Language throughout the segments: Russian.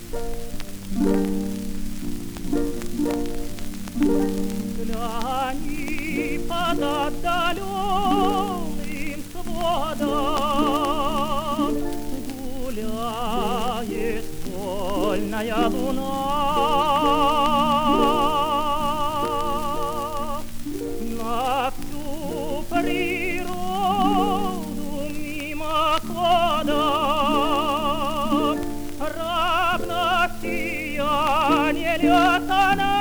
Гляни под отдаленным сводом, гуляет вольная луна. На всю природу мимоходом равно сияние лет она.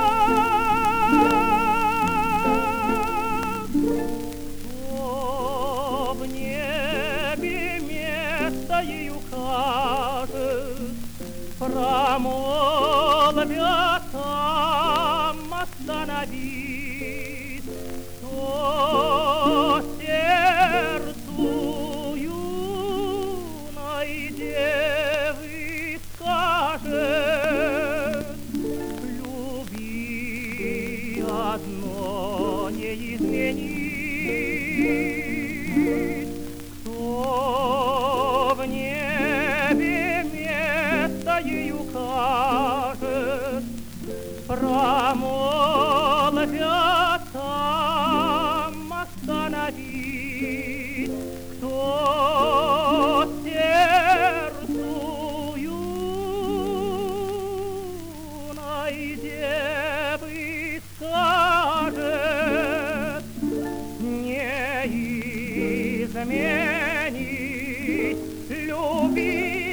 В небе место ей укажет, промолвят там остановись, кто сердцу юной девы скажет: люби одно не изменить. Кто в небе место ей укажет, промолвят там остановить, кто сердцу юной девы скажет: не изменить, люби